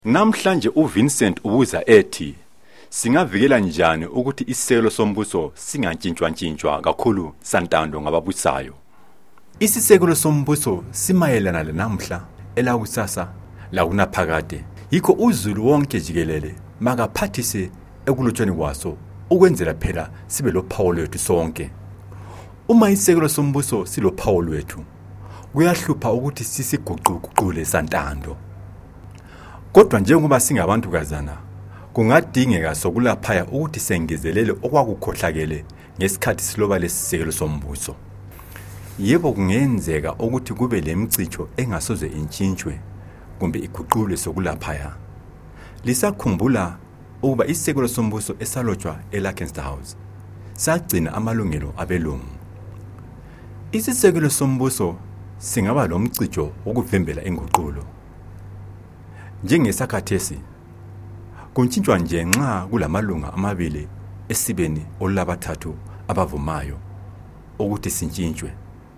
Namhlanje uVincent ubuza ethi singavikela njani ukuthi isisekelo sombuso singantshintshwa kakhulu santando ngababusayo. Isisekelo sombuso simayelana lenamhla elakusasa lakunaphakade. Yikho uZulu wonke jikelele makaphathise ekulutshweni kwaso ukwenzela phela sibe lophawu lwethu sonke. Uma isisekelo sombuso silophawu lwethu kuyahlupha ukuthi sisiguquguqule santando. Kodwa njengoba singabantukazana kungadingeka sokulaphaya ukuthi sengezelele okwakukhohlakele ngesikhathi siloba lesisekelo sombuso. Yebo kungenzeka ukuthi kube lemicijo engasoze intshintshwe kumbe iguqulwe sokulaphaya. Lisakhumbula ukuba isisekelo sombuso esalotshwa eLancaster House sagcina amalungelo abelungu. Isisekelo sombuso singaba lomcijo wokuvimbela inguqulo. Njengesakhathesi kuntshintshwa nje nxa kulamalunga amabili esibeni olabathathu abavumayo ukuthi sintshintshwe.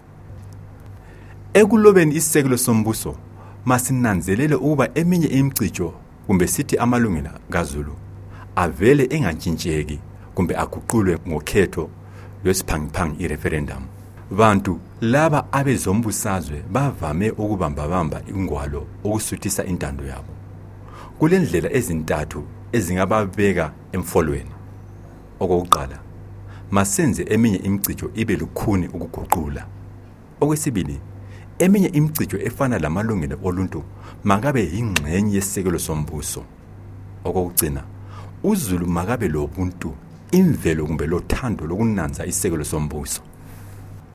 Ekulobeni isisekelo sombuso masinanzelele ukuba eminye imicijo kumbe sithi amalungelo kaZulu avele engantshintsheki kumbe aguqulwe ngokhetho lwesiphangiphangi ireferendum. Bantu laba abezombusazwe bavame ukubambabamba ingwalo ukusuthisa intando yabo. Kulendlela ezintathu ezingababeka emfolweni. Okokuqala, masenze eminye imicijo ibe lukhuni ukuguqula. Okwesibili, eminye imicijo efana lamalungelo oluntu makabe yingxenye yesisekelo sombuso. Okokugcina, uZulu makabe lobuntu, imvelo kumbe lothando lokunanza isisekelo sombuso.